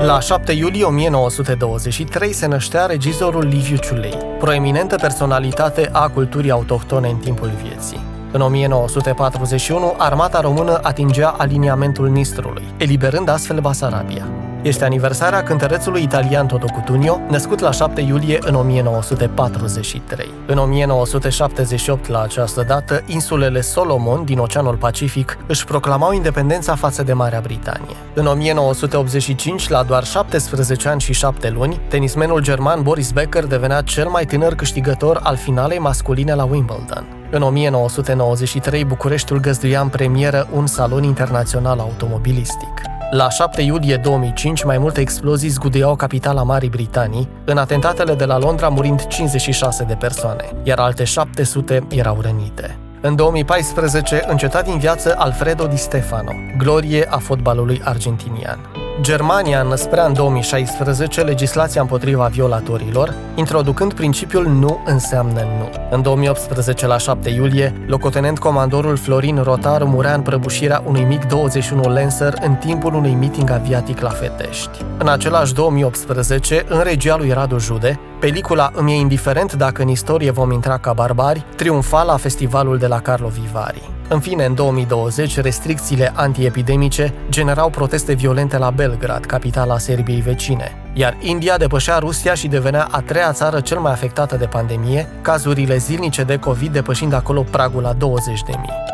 La 7 iulie 1923 se năștea regizorul Liviu Ciulei, proeminentă personalitate a culturii autohtone în timpul vieții. În 1941, armata română atingea aliniamentul Nistrului, eliberând astfel Basarabia. Este aniversarea cântărețului italian Toto Cutugno, născut la 7 iulie în 1943. În 1978, la această dată, insulele Solomon din Oceanul Pacific își proclamau independența față de Marea Britanie. În 1985, la doar 17 ani și 7 luni, tenismenul german Boris Becker devenea cel mai tânăr câștigător al finalei masculine la Wimbledon. În 1993, Bucureștiul găzduia în premieră un salon internațional automobilistic. La 7 iulie 2005, mai multe explozii zguduiau capitala Marii Britanii, în atentatele de la Londra murind 56 de persoane, iar alte 700 erau rănite. În 2014, înceta din viață Alfredo Di Stefano, glorie a fotbalului argentinian. Germania înăsprea în 2016 legislația împotriva violatorilor, introducând principiul nu înseamnă nu. În 2018, la 7 iulie, locotenent comandorul Florin Rotaru murea în prăbușirea unui MiG-21 Lancer în timpul unui meeting aviatic la Fetești. În același 2018, în regia lui Radu Jude, pelicula Îmi e indiferent dacă în istorie vom intra ca barbari triumfa la festivalul de la Karlovy Vary. În fine, în 2020, restricțiile antiepidemice generau proteste violente la Belgrad, capitala Serbiei vecine, iar India depășea Rusia și devenea a treia țară cel mai afectată de pandemie, cazurile zilnice de COVID depășind acolo pragul la 20.000.